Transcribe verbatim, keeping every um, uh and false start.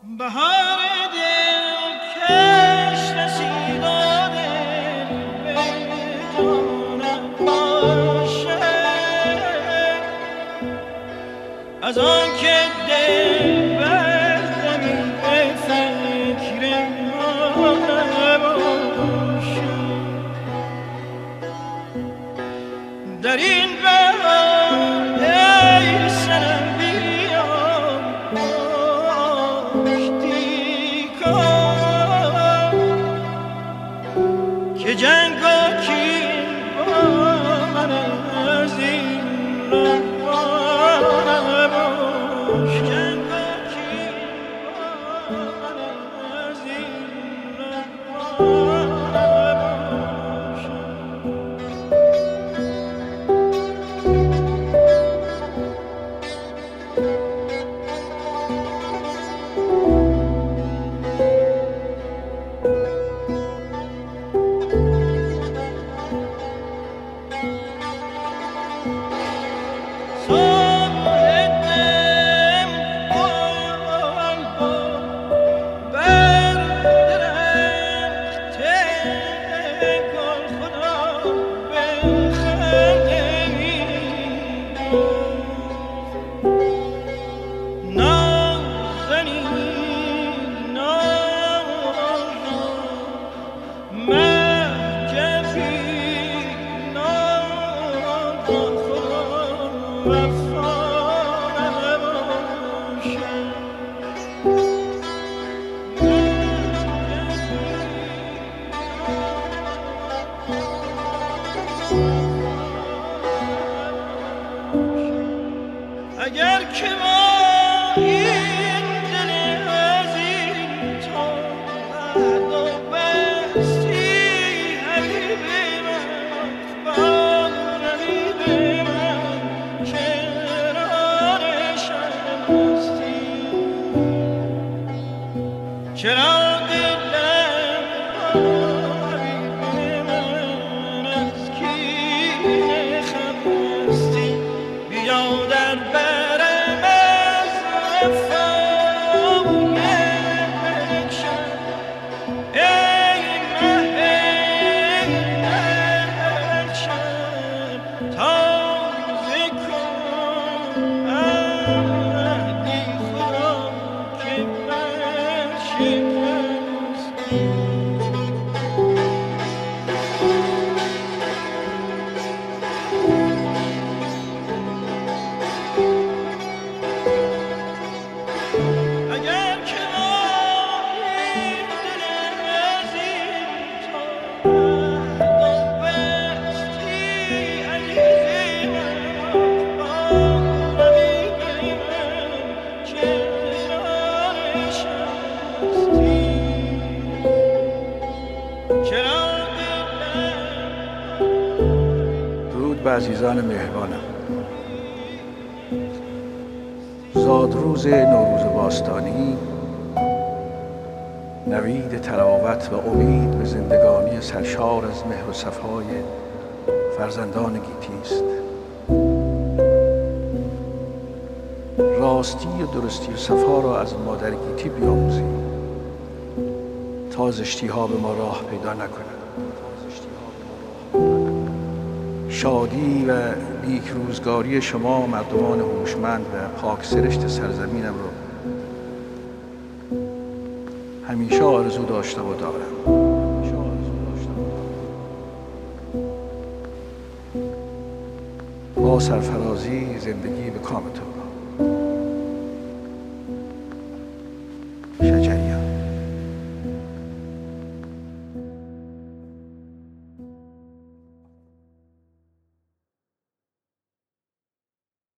بهار دل کش رسید و دل به جانم باشد، از آن که دل بردمی به فکر ما نباشد. در این بهار ای سنم بیا آشتی کن که جنگا کی با من از این راه نباش. جنگا کی با من از این راه نباش. اگر که ما این دل عزیز تو بعد و بستی حبیب من بارمی به من چرا نشستی، چرا دلم حبیب من از کینه خستی. بیا در برم از وفای یک شب ای مه یک شب تازه کن عهدی خدا که برشکستی. درود به عزیزان مهربانم. زادروز نوروز باستانی، نوید تراوت و امید به زندگانی سرشار از مهر و صفای فرزندان گیتی است. راستی و درستی و صفا را از مادر گیتی بیاموزیم تا زشتی ها به ما راه پیدا نکند. شادی و نیک روزگاری شما مردمان هوشمند و پاک سرشت سرزمینم رو همیشه آرزو داشته و دارم. با سرفرازی زندگی به کام تو.